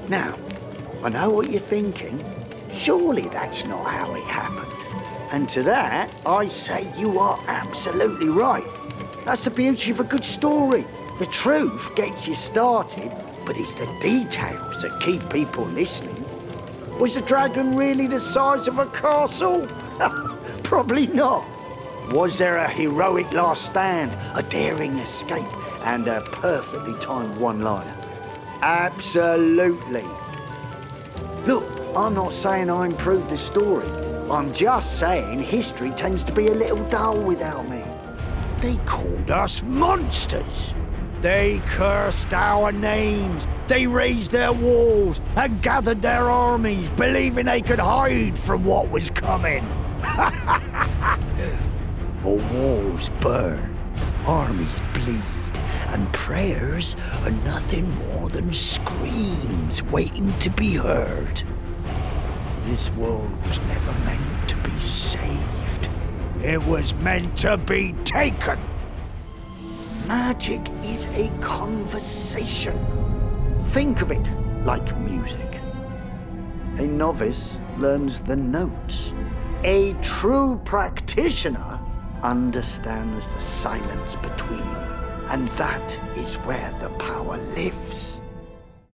Now, I know what you're thinking. Surely that's not how it happened. And to that, I say you are absolutely right. That's the beauty of a good story. The truth gets you started, but it's the details that keep people listening. Was the dragon really the size of a castle? Probably not. Was there a heroic last stand, a daring escape, and a perfectly timed one-liner? Absolutely. Look, I'm not saying I improved the story. I'm just saying history tends to be a little dull without me. They called us monsters. They cursed our names. They raised their walls and gathered their armies, believing they could hide from what was coming. The walls burn, armies bleed, and prayers are nothing more than screams waiting to be heard. This world was never meant to be saved. It was meant to be taken. Magic is a conversation. Think of it like music. A novice learns the notes. A true practitioner understands the silence between them. And that is where the power lives.